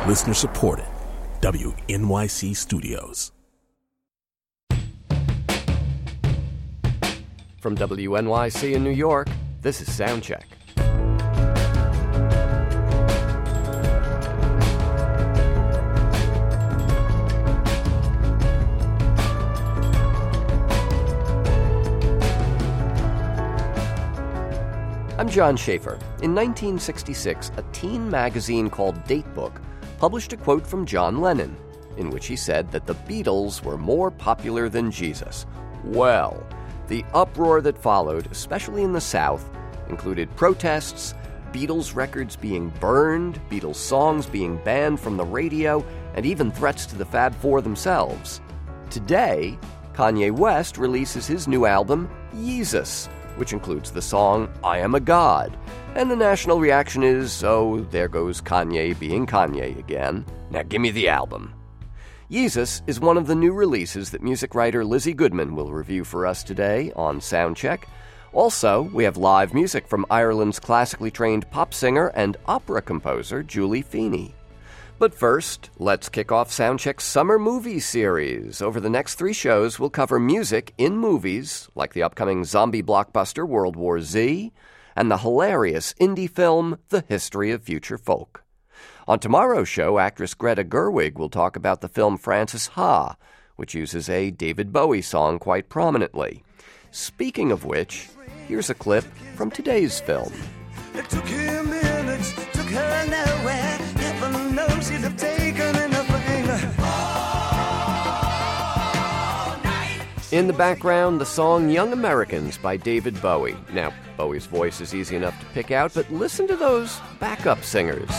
Listener supported. WNYC Studios. From WNYC in New York, this is Soundcheck. I'm John Schaefer. In 1966, a teen magazine called Datebook published a quote from John Lennon, in which he said that the Beatles were more popular than Jesus. Well, the uproar that followed, especially in the South, included protests, Beatles records being burned, Beatles songs being banned from the radio, and even threats to the Fab Four themselves. Today, Kanye West releases his new album, Yeezus, which includes the song I Am a God. And the national reaction is, oh, there goes Kanye being Kanye again. Now give me the album. Yeezus is one of the new releases that music writer Lizzie Goodman will review for us today on Soundcheck. Also, we have live music from Ireland's classically trained pop singer and opera composer Julie Feeney. But first, let's kick off Soundcheck's summer movie series. Over the next 3 shows, we'll cover music in movies, like the upcoming zombie blockbuster World War Z, and the hilarious indie film The History of Future Folk. On tomorrow's show, actress Greta Gerwig will talk about the film Frances Ha, which uses a David Bowie song quite prominently. Speaking of which, here's a clip from today's film. It took him minutes, took her nowhere. Heaven knows he'd have taken anything. In the background, the song Young Americans by David Bowie. Now, Bowie's voice is easy enough to pick out, but listen to those backup singers.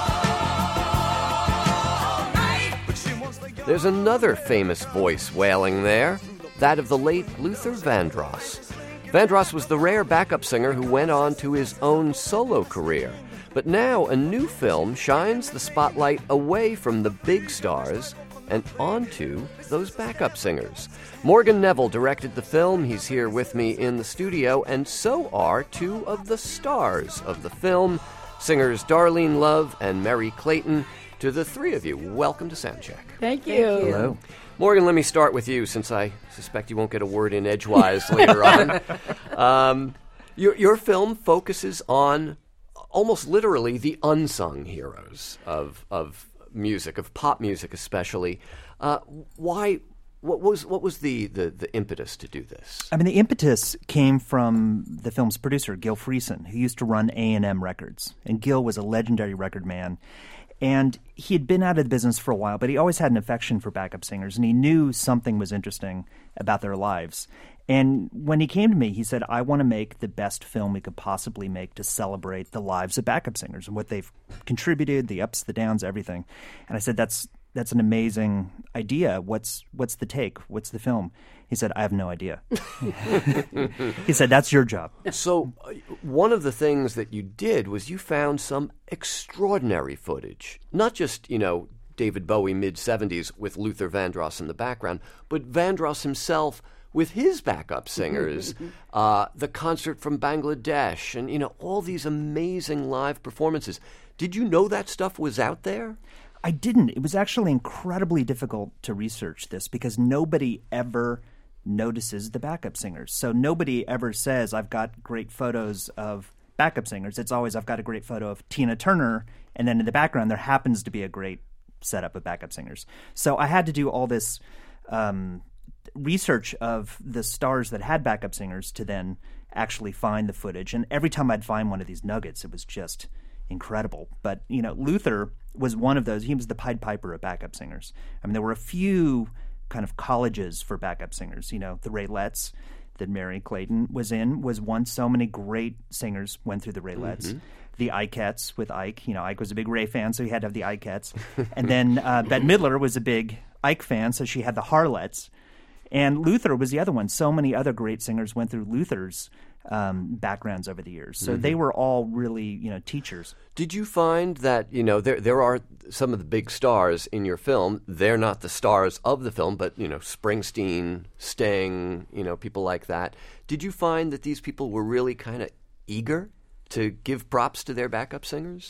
There's another famous voice wailing there, that of the late Luther Vandross. Vandross was the rare backup singer who went on to his own solo career. But now a new film shines the spotlight away from the big stars and onto those backup singers. Morgan Neville directed the film. He's here with me in the studio, and so are 2 of the stars of the film, singers Darlene Love and Mary Clayton. To the 3 of you, welcome to Soundcheck. Thank you. Hello. Morgan, let me start with you, since I suspect you won't get a word in edgewise later on. Your film focuses on almost literally the unsung heroes of music, of pop music especially. Why? What was the impetus to do this? I mean, the impetus came from the film's producer, Gil Friesen, who used to run A&M Records. And Gil was a legendary record man. And he had been out of the business for a while, but he always had an affection for backup singers, and he knew something was interesting about their lives. And when he came to me, he said, I want to make the best film we could possibly make to celebrate the lives of backup singers and what they've contributed, the ups, the downs, everything. And I said, that's an amazing idea. What's the take? What's the film? He said, I have no idea. He said, that's your job. So one of the things that you did was you found some extraordinary footage. Not just, David Bowie mid-'70s with Luther Vandross in the background, but Vandross himself with his backup singers, the concert from Bangladesh, and, all these amazing live performances. Did you know that stuff was out there? I didn't. It was actually incredibly difficult to research this because nobody ever notices the backup singers. So nobody ever says, I've got great photos of backup singers. It's always, I've got a great photo of Tina Turner, and then in the background there happens to be a great setup of backup singers. So I had to do all this research of the stars that had backup singers to then actually find the footage. And every time I'd find one of these nuggets, it was just incredible. But, Luther was one of those. He was the Pied Piper of backup singers. I mean, there were a few kind of colleges for backup singers. The Raylettes that Mary Clayton was in was one. So many great singers went through the Raylettes. Mm-hmm. The Ikettes with Ike. Ike was a big Ray fan, so he had to have the Ikettes. And then Bette Midler was a big Ike fan, so she had the Harlettes. And Luther was the other one. So many other great singers went through Luther's backgrounds over the years. So they were all really, teachers. Did you find that, there are some of the big stars in your film. They're not the stars of the film, but, Springsteen, Sting, people like that. Did you find that these people were really kind of eager to give props to their backup singers?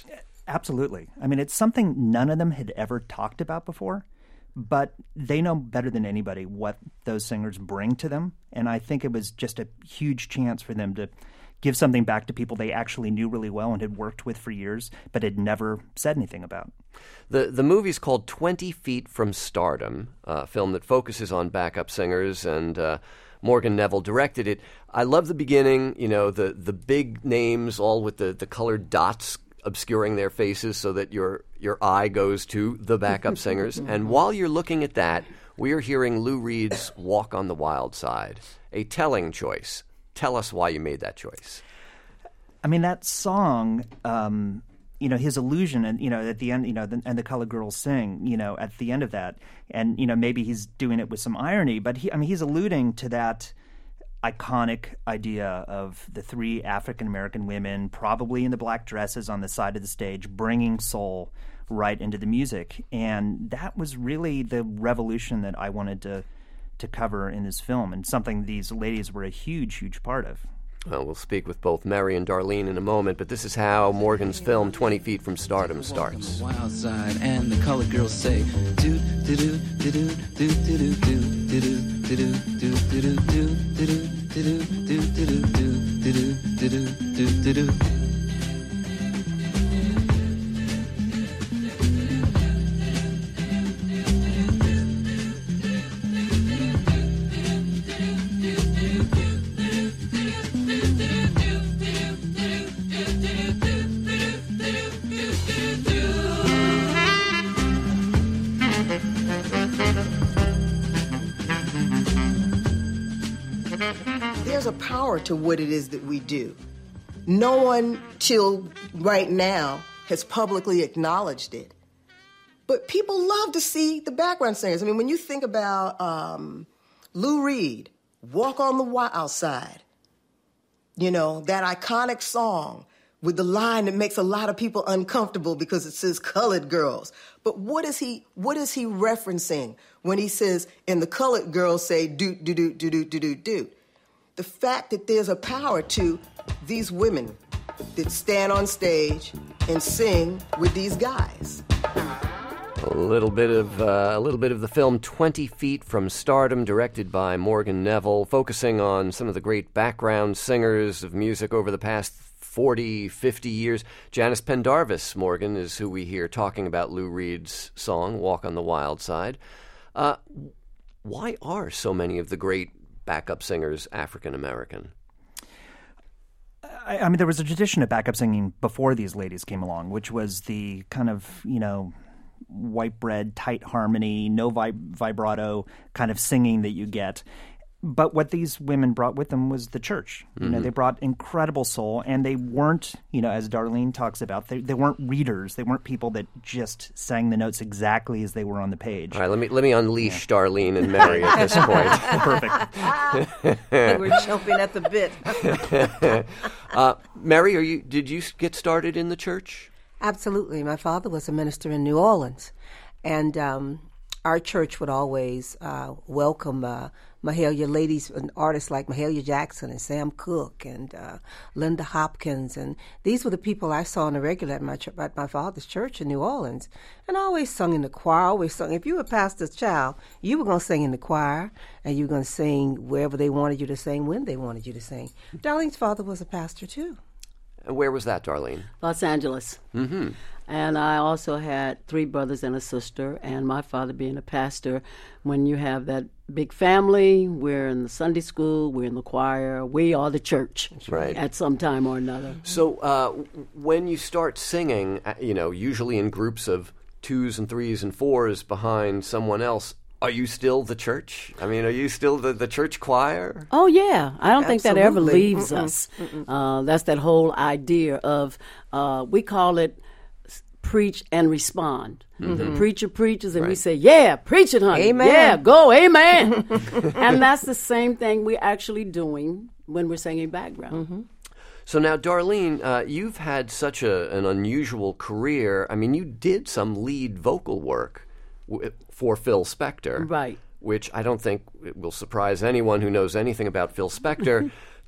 Absolutely. I mean, it's something none of them had ever talked about before, but they know better than anybody what those singers bring to them. And I think it was just a huge chance for them to give something back to people they actually knew really well and had worked with for years, but had never said anything about. The movie's called 20 Feet from Stardom, a film that focuses on backup singers, and Morgan Neville directed it. I love the beginning, the big names all with the colored dots obscuring their faces so that your eye goes to the backup singers. And while you're looking at that, we are hearing Lou Reed's Walk on the Wild Side, a telling choice. Tell us why you made that choice. I mean, that song, his illusion, and at the end, and the colored girls sing, at the end of that, and maybe he's doing it with some irony, but he's alluding to that iconic idea of the three African American women, probably in the black dresses on the side of the stage, bringing soul right into the music, and that was really the revolution that I wanted to cover in this film, and something these ladies were a huge, huge part of. Well, we'll speak with both Mary and Darlene in a moment, but this is how Morgan's film 20 Feet from Stardom starts. The wild side, and the colored girls say, do do do do do do do do do do do do do do do do do. There's a power to what it is that we do. No one till right now has publicly acknowledged it. But people love to see the background singers. I mean, when you think about Lou Reed, Walk on the Wild Side, that iconic song with the line that makes a lot of people uncomfortable because it says colored girls. But what is he referencing when he says, and the colored girls say, do, do, do, do, do, do, do, do? The fact that there's a power to these women that stand on stage and sing with these guys. A little bit of the film 20 Feet from Stardom, directed by Morgan Neville, focusing on some of the great background singers of music over the past 40, 50 years. Janice Pendarvis, Morgan, is who we hear talking about Lou Reed's song, Walk on the Wild Side. Why are so many of the great backup singers African American? I mean, there was a tradition of backup singing before these ladies came along, which was the kind of, white bread, tight harmony, no vibrato kind of singing that you get. But what these women brought with them was the church. They brought incredible soul, and they weren't, as Darlene talks about, they weren't readers. They weren't people that just sang the notes exactly as they were on the page. All right, let me unleash Darlene and Mary at this point. Perfect. We're jumping at the bit. Mary, did you get started in the church? Absolutely. My father was a minister in New Orleans, and our church would always welcome Mahalia ladies and artists like Mahalia Jackson and Sam Cooke and Linda Hopkins, and these were the people I saw on the regular at my father's church in New Orleans, and I always sung in the choir. Always sung. If you were a pastor's child, you were going to sing in the choir, and you were going to sing wherever they wanted you to sing, when they wanted you to sing. Darlene's father was a pastor too. And where was that, Darlene? Los Angeles. Mm-hmm. And I also had 3 brothers and a sister, and my father being a pastor. When you have that big family, we're in the Sunday school, we're in the choir, we are the church, right, at some time or another. So when you start singing, usually in groups of 2s and 3s and 4s behind someone else, are you still the church? I mean, are you still the church choir? Oh, yeah. I don't think that ever Absolutely. leaves us. That's that whole idea of, we call it preach and respond. The preacher preaches and we say, yeah, preach it, honey. Amen. Yeah, go, amen. And that's the same thing we're actually doing when we're singing background. So now, Darlene, you've had such an unusual career. I mean, you did some lead vocal work for Phil Spector. Right. Which I don't think will surprise anyone who knows anything about Phil Spector.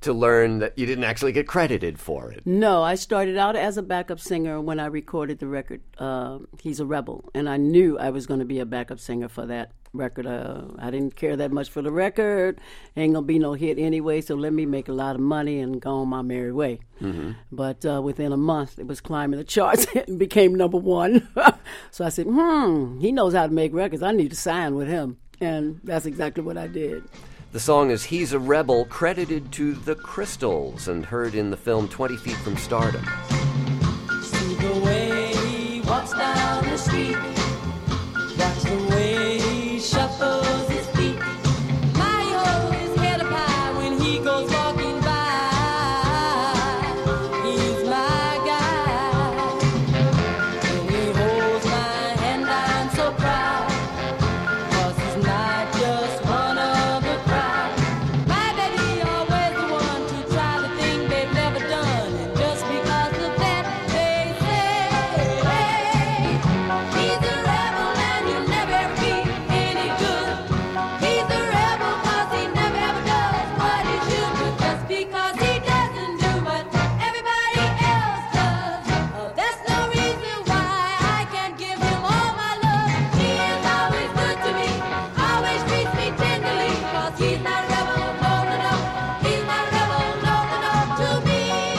to learn that you didn't actually get credited for it. No, I started out as a backup singer when I recorded the record, He's a Rebel, and I knew I was going to be a backup singer for that record. I didn't care that much for the record. Ain't going to be no hit anyway, so let me make a lot of money and go on my merry way. Mm-hmm. But within a month, it was climbing the charts and became number one. So I said, he knows how to make records. I need to sign with him. And that's exactly what I did. The song is He's a Rebel, credited to the Crystals and heard in the film 20 Feet from Stardom. See the way he walks down the street, watch the way he shuffles his feet. My, oh, his head up high when he goes walking by. He's my guy. When he holds my hand, I'm so proud, 'cause he's not just one of the crowd. My baby always the one to try the thing they've never done, and just because of that they say, hey, he's a rebel and he'll never ever be any good. He's a rebel 'cause he never ever does what he should do, just because he doesn't do what everybody else does. Oh, that's no reason why I can't give him all my love. He is always good to me, always treats me tenderly, 'cause he's my rebel, no, no, no. He's my rebel, no, no, no, to me.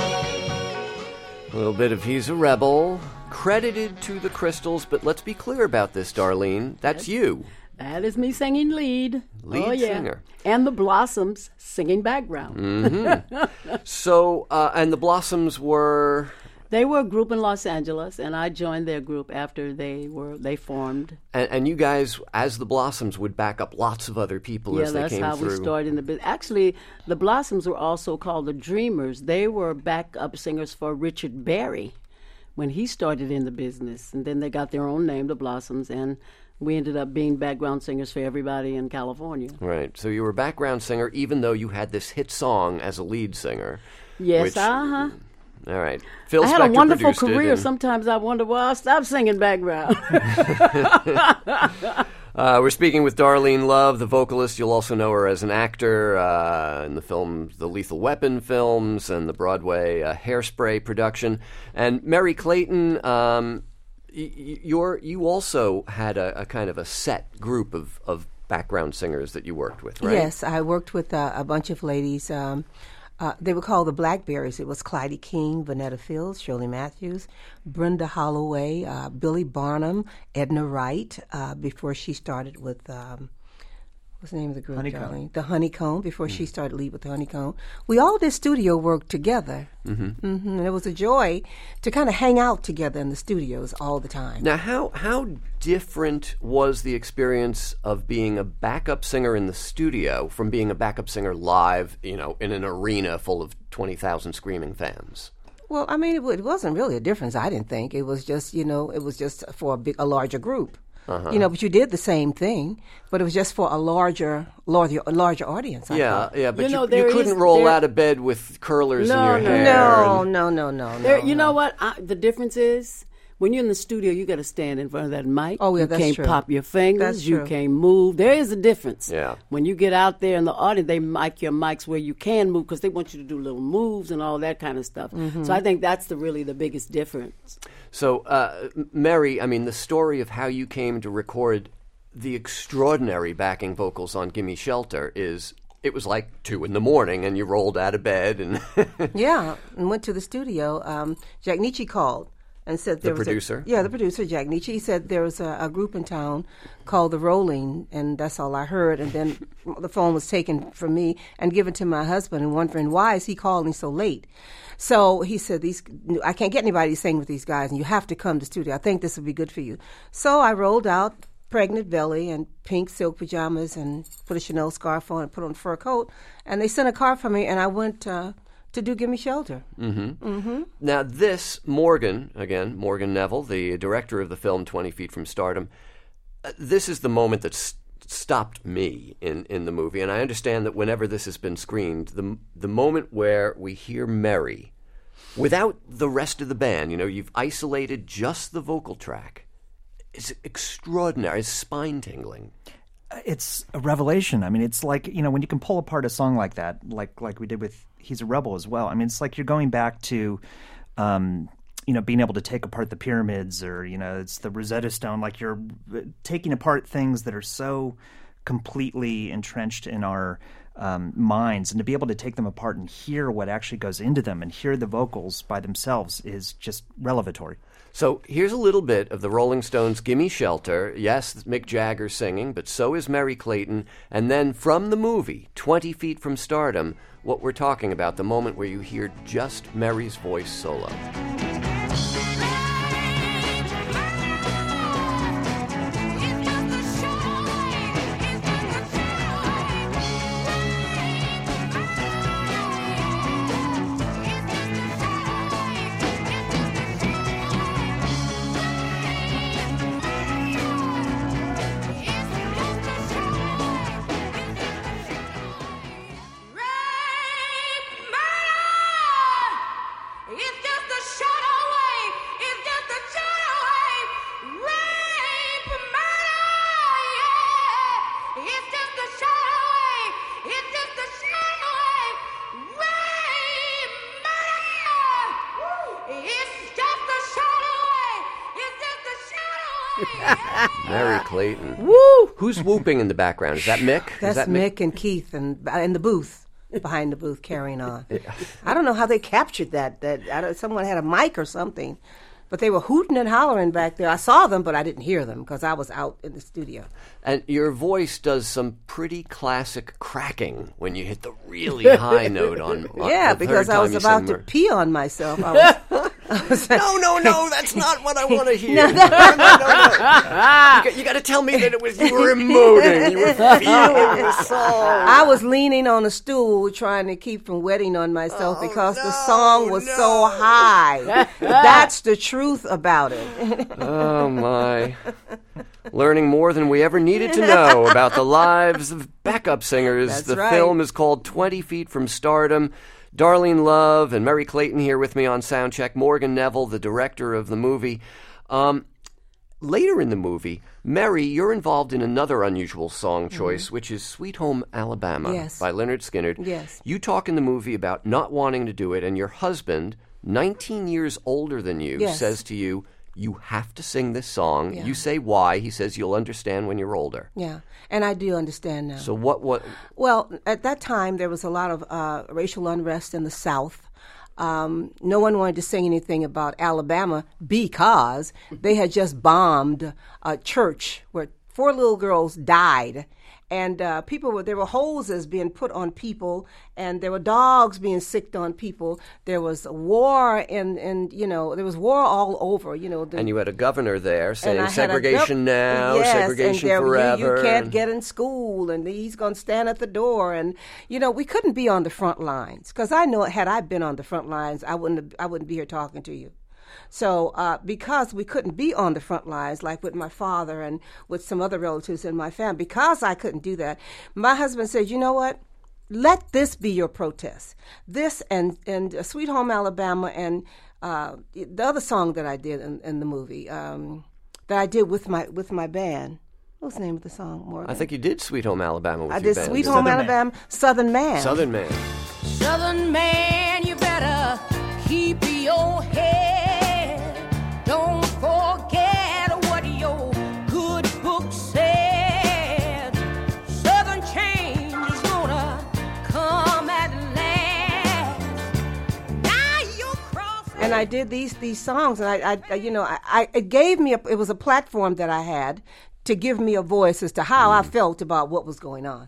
A little bit of He's a Rebel, credited to the Crystals, but let's be clear about this, Darlene. That's you. That is me singing lead. Lead singer. And the Blossoms singing background. So, and the Blossoms were... They were a group in Los Angeles, and I joined their group after they formed. And you guys, as the Blossoms, would back up lots of other people as they came through. Yeah, that's how we started in the business. Actually, the Blossoms were also called the Dreamers. They were backup singers for Richard Berry when he started in the business. And then they got their own name, the Blossoms, and we ended up being background singers for everybody in California. Right. So you were a background singer, even though you had this hit song as a lead singer. Yes, All right. Phil I had Spector a wonderful produced it, career. and- Sometimes I wonder why I stopped singing background. We're speaking with Darlene Love, the vocalist. You'll also know her as an actor in the films, the Lethal Weapon films, and the Broadway Hairspray production. And Mary Clayton, you also had a kind of a set group of background singers that you worked with, right? Yes, I worked with a bunch of ladies. They were called the Blackberries. It was Clyde King, Vanetta Fields, Shirley Matthews, Brenda Holloway, Billy Barnum, Edna Wright, before she started with, what's the name of the group, Honeycomb. Darling? The Honeycomb, before she started lead with the Honeycomb. We all did studio work together. And it was a joy to kind of hang out together in the studios all the time. Now, how different was the experience of being a backup singer in the studio from being a backup singer live, in an arena full of 20,000 screaming fans? Well, I mean, it wasn't really a difference, I didn't think. It was just, it was just for a larger group. But you did the same thing, but it was just for a larger audience. I thought. Yeah, but You know, you couldn't roll out of bed with curlers in your hair. No. You know what? The difference is when you're in the studio, you got to stand in front of that mic. Oh, yeah, you that's can't true. pop your fingers. That's you true. can't move. There is a difference. Yeah. When you get out there in the audience, they mic your mics where you can move because they want you to do little moves and all that kind of stuff. So I think that's really the biggest difference. So, Mary, I mean, the story of how you came to record the extraordinary backing vocals on Gimme Shelter is, it was like 2 a.m. and you rolled out of bed and... Yeah, and went to the studio. Jack Nietzsche called and said there was producer? the producer, Jack Nietzsche. He said there was a group in town called The Rolling, and that's all I heard. And then the phone was taken from me and given to my husband, and wondering why is he calling so late. So he said, I can't get anybody to sing with these guys, and you have to come to the studio. I think this would be good for you. So I rolled out pregnant belly and pink silk pajamas and put a Chanel scarf on and put on a fur coat, and they sent a car for me, and I went to do Gimme Shelter. Now, this, Morgan Neville, the director of the film 20 Feet from Stardom, this is the moment that stopped me in the movie. And I understand that whenever this has been screened, the moment where we hear Mary, without the rest of the band, you've isolated just the vocal track, is extraordinary. It's spine-tingling. it's a revelation. I mean, it's like, when you can pull apart a song like that, like we did with He's a Rebel as well. I mean, it's like you're going back to, being able to take apart the pyramids, or, it's the Rosetta Stone. Like, you're taking apart things that are so completely entrenched in our minds, and to be able to take them apart and hear what actually goes into them and hear the vocals by themselves is just revelatory. So here's a little bit of the Rolling Stones' Gimme Shelter. Yes, Mick Jagger singing, but so is Merry Clayton. And then from the movie, 20 Feet from Stardom, what we're talking about, the moment where you hear just Merry's voice solo. Merry Clayton. Woo! Who's whooping in the background? Is that Mick? That's Is that Mick and Keith and in the booth, behind the booth, carrying on. I don't know how they captured that. Someone had a mic or something, but they were hooting and hollering back there. I saw them, but I didn't hear them because I was out in the studio. And your voice does some pretty classic cracking when you hit the really high note on yeah, the because third I was time you about sing to pee on myself. I was No, that's not what I want to hear. No. You got to tell me that it was you were emoting. You were feeling the song. I was leaning on a stool trying to keep from wetting on myself because the song was so high. That's the truth about it. Oh, my. Learning more than we ever needed to know about the lives of backup singers. That's the right. film is called 20 Feet from Stardom. Darlene Love and Merry Clayton here with me on Soundcheck. Morgan Neville, the director of the movie. Later in the movie, Merry, you're involved in another unusual song choice, which is Sweet Home Alabama by Lynyrd Skynyrd. Yes. You talk in the movie about not wanting to do it, and your husband, 19 years older than you, says to you, you have to sing this song. Yeah. You say why. He says you'll understand when you're older. Yeah, and I do understand now. So what? Well, at that time, there was a lot of racial unrest in the South. No one wanted to sing anything about Alabama because they had just bombed a church where 4 little girls died. And there were hoses being put on people, and there were dogs being sicked on people. There was a war, and there was war all over. And you had a governor there saying segregation now, segregation forever. You can't get in school, and he's going to stand at the door. And we couldn't be on the front lines because I know had I been on the front lines, I wouldn't be here talking to you. So because we couldn't be on the front lines, like with my father and with some other relatives in my family, because I couldn't do that, my husband said, you know what? Let this be your protest. This and Sweet Home Alabama and the other song that I did in the movie that I did with my band. What was the name of the song, Morgan? I think you did Sweet Home Alabama with your band. I did Sweet Home Alabama, Southern Man. Southern Man. Southern man, you better keep your head. Don't forget what your good book said. Southern change is gonna come at last. Now you're crossing. And I did these songs, and it gave me it was a platform that I had to give me a voice as to how I felt about what was going on.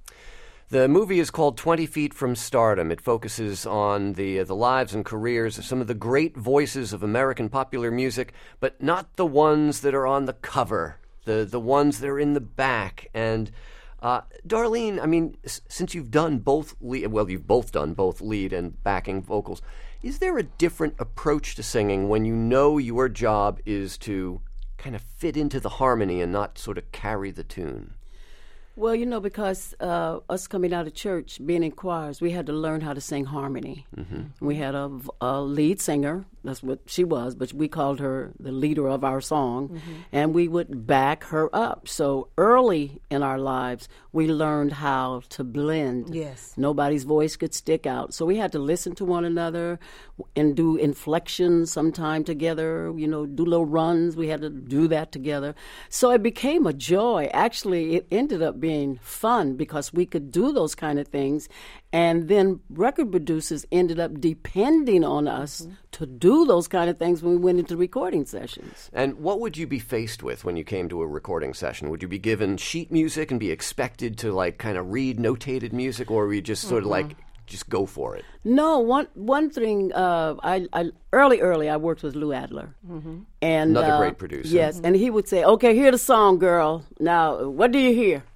The movie is called 20 Feet from Stardom. It focuses on the lives and careers of some of the great voices of American popular music, but not the ones that are on the cover, the ones that are in the back. And Darlene, I mean, since you've done you've both done both lead and backing vocals, is there a different approach to singing when you know your job is to kind of fit into the harmony and not sort of carry the tune? Well, because us coming out of church, being in choirs, we had to learn how to sing harmony. We had a lead singer. That's what she was, but we called her the leader of our song, and we would back her up. So early in our lives, we learned how to blend. Yes. Nobody's voice could stick out. So we had to listen to one another and do inflections sometime together, do little runs. We had to do that together. So it became a joy. Actually, it ended up being fun because we could do those kind of things. And then record producers ended up depending on us to do those kind of things when we went into recording sessions. And what would you be faced with when you came to a recording session? Would you be given sheet music and be expected to kind of read notated music, or were you just sort of just go for it? No, one thing, I early I worked with Lou Adler. And another great producer. Yes, and he would say, okay, hear the song, girl. Now, what do you hear?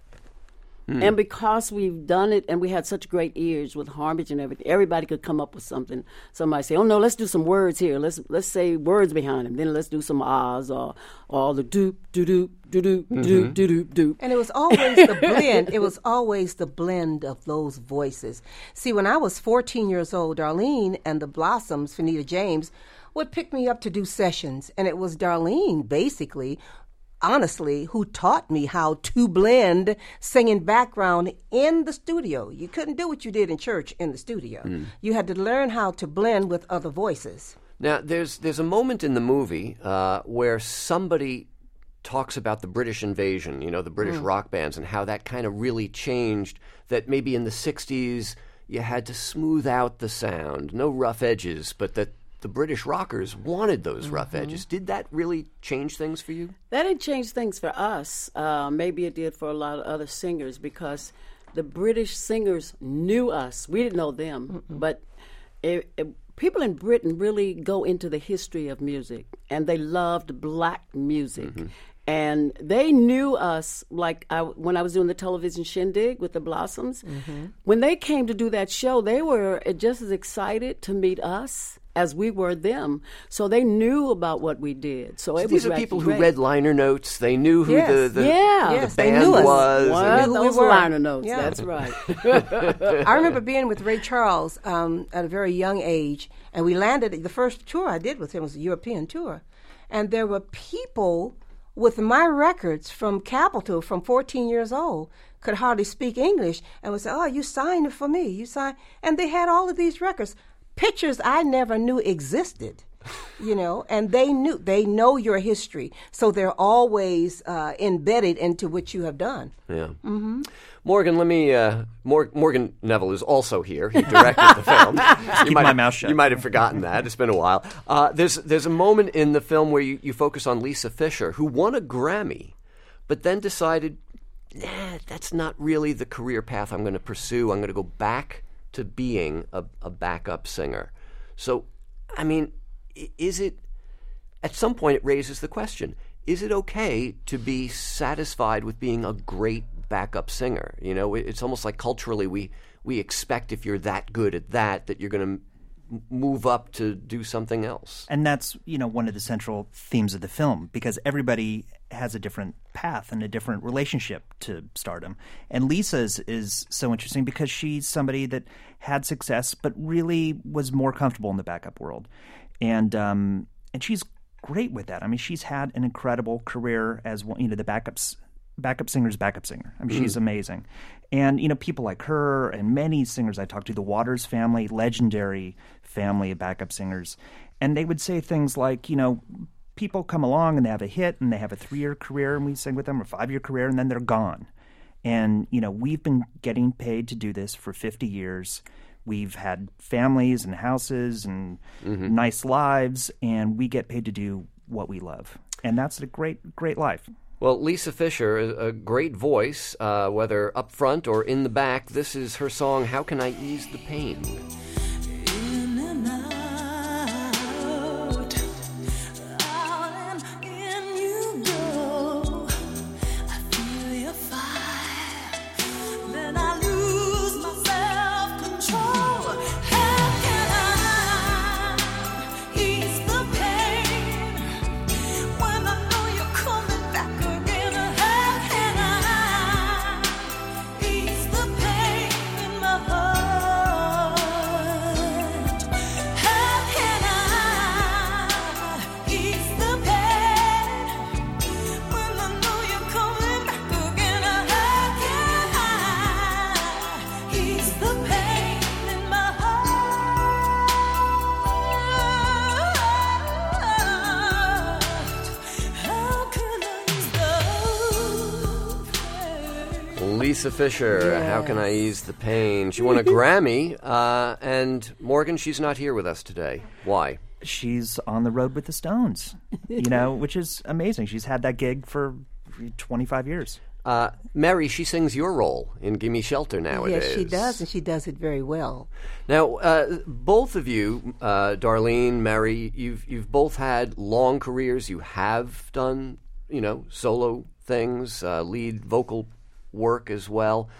And because we've done it and we had such great ears with harmony and everything, everybody could come up with something. Somebody say, oh, no, let's do some words here. Let's say words behind them. Then let's do some ahs or the doop, doo-doop, doo-doop, doop, doo-doop, doop. And it was always the blend. It was always the blend of those voices. See, when I was 14 years old, Darlene and the Blossoms, Fanita James, would pick me up to do sessions. And it was Darlene, basically, honestly, who taught me how to blend singing background in the studio. You couldn't do what you did in church in the studio. You had to learn how to blend with other voices. Now, there's a moment in the movie where somebody talks about the British invasion, the British rock bands, and how that kind of really changed, that maybe in the 60s you had to smooth out the sound, no rough edges, but that the British rockers wanted those rough edges. Did that really change things for you? That didn't change things for us. Maybe it did for a lot of other singers because the British singers knew us. We didn't know them. But people in Britain really go into the history of music, and they loved black music. And they knew us, when I was doing the television shindig with the Blossoms. When they came to do that show, they were just as excited to meet us as we were them. So they knew about what we did. So it these was are people great. who read liner notes. They knew who the Yes, they band knew us. was. Well, those we were. liner notes, Yeah. that's right. I remember being with Ray Charles at a very young age, and we landed. The first tour I did with him was a European tour, and there were people with my records from Capitol from 14 years old, could hardly speak English, and would say, oh, you signed it for me. You signed, and they had all of these records, pictures I never knew existed. And they know your history, so they're always embedded into what you have done. Yeah. Morgan, Morgan Neville is also here. He directed the film. Keep my mouth shut. You might have forgotten that. It's been a while. There's a moment in the film where you focus on Lisa Fischer, who won a Grammy, but then decided, that's not really the career path I'm going to pursue. I'm going to go back to being a backup singer. So, I mean, is it, at some point it raises the question, is it okay to be satisfied with being a great backup singer? It's almost like culturally we expect if you're that good at that you're going to move up to do something else. And that's, one of the central themes of the film, because everybody has a different path and a different relationship to stardom. And Lisa's is so interesting because she's somebody that had success but really was more comfortable in the backup world. And she's great with that. I mean, she's had an incredible career as the backup singer's backup singer. I mean, she's amazing. And, people like her and many singers I talked to, the Waters family, legendary family of backup singers, and they would say things like, people come along and they have a hit and they have a 3-year career and we sing with them, or 5-year career, and then they're gone. And, we've been getting paid to do this for 50 years. We've had families and houses and nice lives, and we get paid to do what we love. And that's a great, great life. Well, Lisa Fischer, a great voice, whether up front or in the back. This is her song, How Can I Ease the Pain? In and out and in you go. I feel your fire, then I lose my self-control. How can I ease the pain when I know you're coming back again? How can I Lisa Fisher, How Can I Ease the Pain? She won a Grammy, and Morgan, she's not here with us today. Why? She's on the road with the Stones, which is amazing. She's had that gig for 25 years. Mary, she sings your role in Gimme Shelter nowadays. Yes, she does, and she does it very well. Now, both of you, Darlene, Mary, you've both had long careers. You have done, solo things, lead vocal work as well.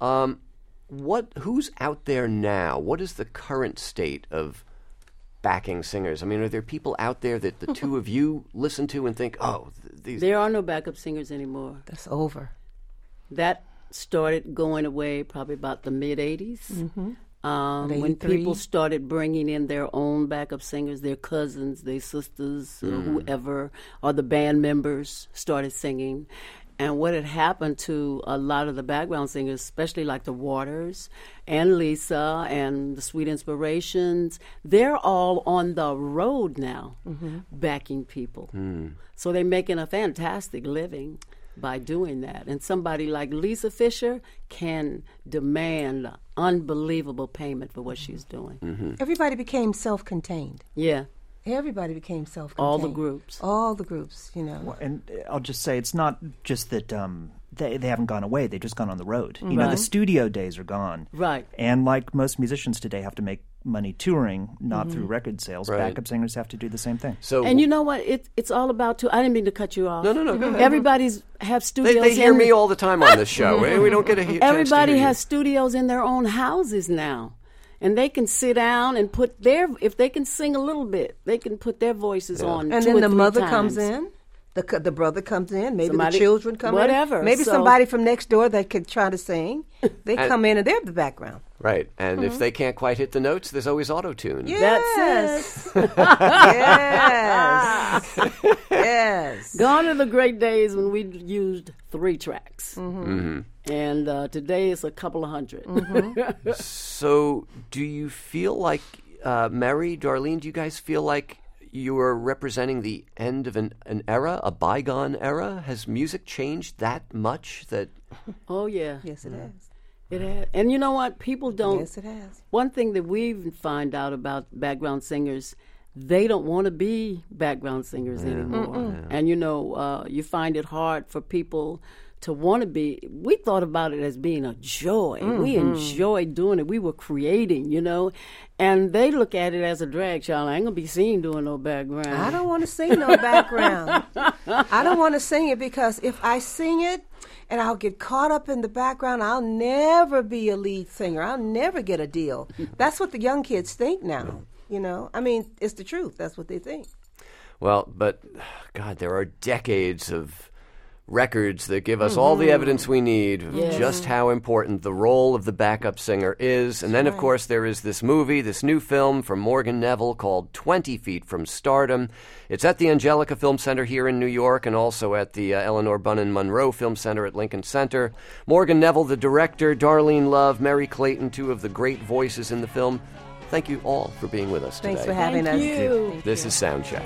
Who's out there now? What is the current state of backing singers? I mean, are there people out there that the two of you listen to and think, these... There are no backup singers anymore. That's over. That started going away probably about the mid-'80s. When people started bringing in their own backup singers, their cousins, their sisters, or whoever, or the band members started singing. And what had happened to a lot of the background singers, especially like the Waters and Lisa and the Sweet Inspirations, they're all on the road now backing people. So they're making a fantastic living by doing that. And somebody like Lisa Fisher can demand unbelievable payment for what she's doing. Everybody became self-contained. Yeah. Everybody became self-contained. All the groups. All the groups, Well, and I'll just say it's not just that they haven't gone away. They've just gone on the road. The studio days are gone. Right. And like most musicians today have to make money touring, not through record sales. Right. Backup singers have to do the same thing. So, and you know what? It's all about I didn't mean to cut you off. No, go ahead. Everybody's have studios. They hear me all the time on this show. We don't get a chance Everybody to hear has studios in their own houses now. And they can sit down and put if they can sing a little bit, they can put their voices on. And two then or the three mother times. comes in, the brother comes in, maybe Somebody- the children come whatever. in. Maybe So- somebody from next door that could try to sing. They come in and they're the background. Right, and if they can't quite hit the notes, there's always auto-tune. Yes. That's it. Yes. Yes. Gone are the great days when we used 3 tracks. And today it's a couple of hundred. So do you feel like, Mary, Darlene, do you guys feel like you are representing the end of an era, a bygone era? Has music changed that much that... Oh, yeah. Yes, it has. It has. And you know what? People don't... Yes, it has. One thing that we find out about background singers, they don't want to be background singers anymore. And, you find it hard for people to want to be. We thought about it as being a joy. We enjoyed doing it. We were creating, and they look at it as a drag. Child, I ain't going to be seen doing no background. I don't want to sing no background. I don't want to sing it because if I sing it and I'll get caught up in the background, I'll never be a lead singer. I'll never get a deal. That's what the young kids think now. I mean, it's the truth. That's what they think. Well, but, God, there are decades of records that give us all the evidence we need of just how important the role of the backup singer is. And then, of course, there is this movie, this new film from Morgan Neville called 20 Feet from Stardom. It's at the Angelica Film Center here in New York and also at the Eleanor Bunnan Monroe Film Center at Lincoln Center. Morgan Neville, the director, Darlene Love, Mary Clayton, 2 of the great voices in the film. Thank you all for being with us today. Thanks for having us. Thank you. This is Soundcheck.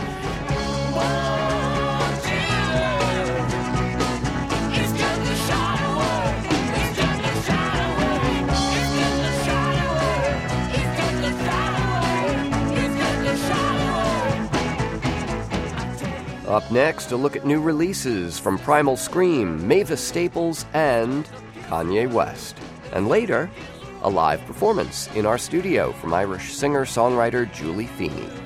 Up next, a look at new releases from Primal Scream, Mavis Staples, and Kanye West. And later, a live performance in our studio from Irish singer-songwriter Julie Feeney.